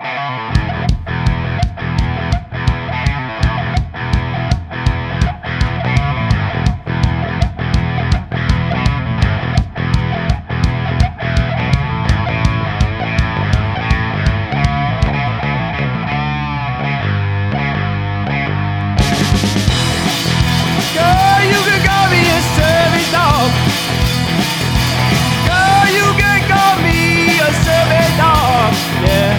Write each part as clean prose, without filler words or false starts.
Girl, you can call me a service dog. Girl, you can call me a service dog. Yeah.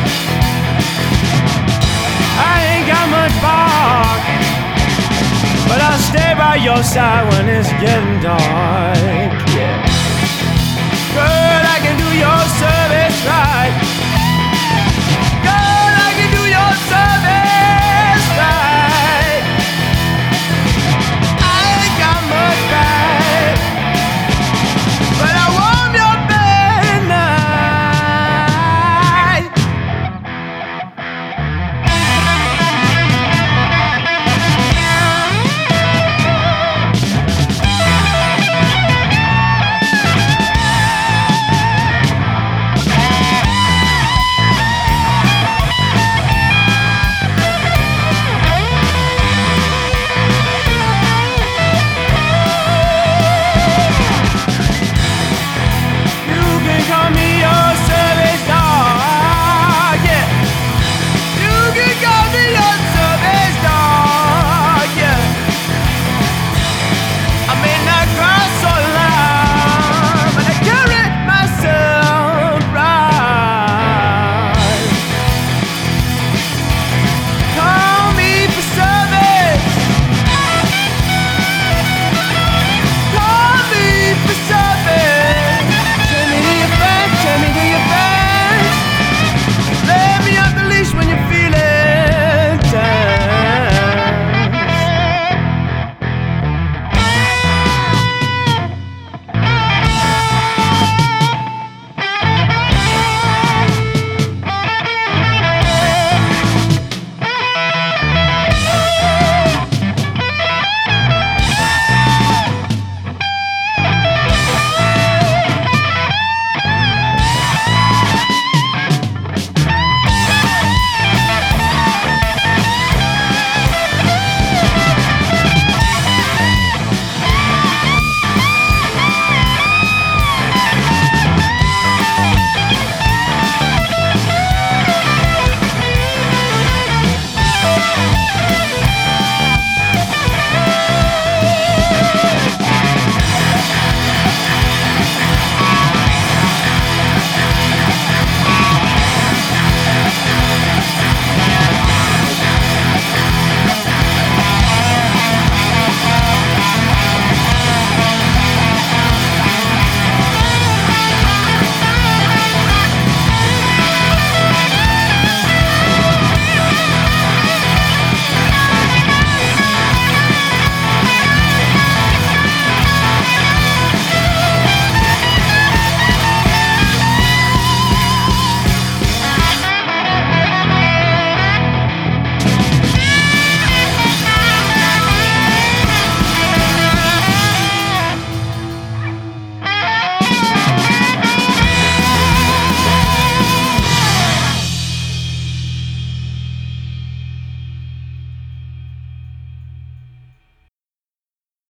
I ain't got much bark, but I'll stay by your side when it's getting dark. Yeah. Girl, I can do your service.